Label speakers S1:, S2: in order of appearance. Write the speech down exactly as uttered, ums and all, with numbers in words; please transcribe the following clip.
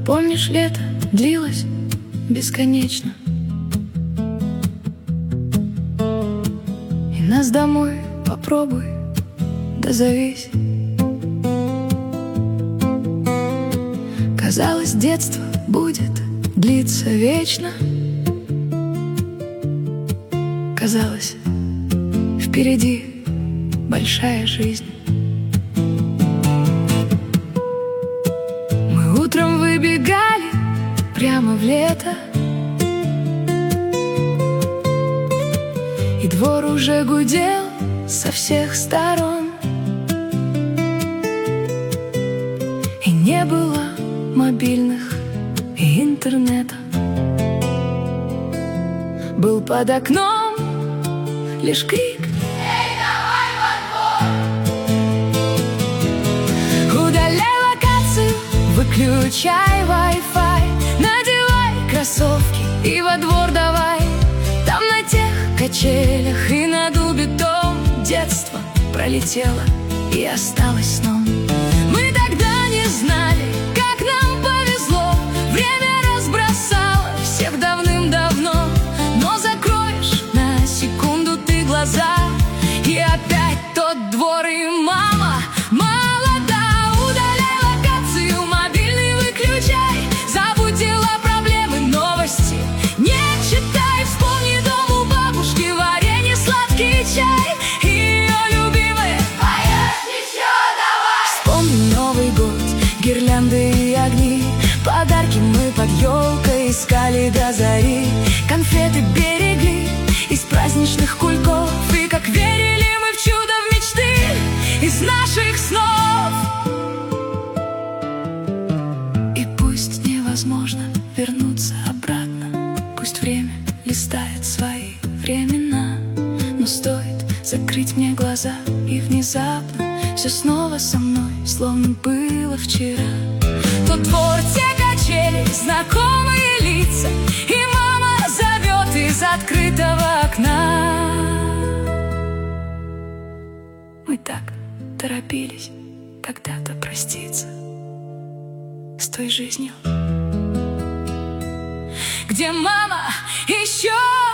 S1: Помнишь, лето длилось бесконечно, и нас домой попробуй дозовись. Казалось, детство будет длиться вечно. Казалось, впереди большая жизнь. Мы утром выбегали прямо в лето, и двор уже гудел со всех сторон. И не было мобильных и интернета. Был под окном лишь крик: «Эй, давай во двор!» Удаляй локацию, выключай Wi-Fi, надевай кроссовки и во двор давай. Там на тех качелях и на дубе дом детство пролетело и осталось сном. Мы тогда не знали, как нам повезло, время разбросало всех давным-давно. Но закроешь на секунду ты глаза, и опять тот двор и мама молода. Удаляй локацию, мобильный выключай, забудь дела, проблемы, новости не читай. Вспомни дом у бабушки, варенье, сладкий чай и ее любимые «Поешь еще давай». Вспомни Новый год, гирлянды и огни, подарки мы под елкой искали до зари. Конфеты берегли из праздничных кульков, и как верили мы в чудо, в мечты из наших снов. И пусть невозможно вернуться обратно, пусть время листает свои времена, но стоит закрыть мне глаза, и внезапно все снова со мной, словно было вчера. Тот двор, те качели, знакомые лица, и мама зовет из открытого окна. Мы так торопились когда-то проститься с той жизнью, где мама еще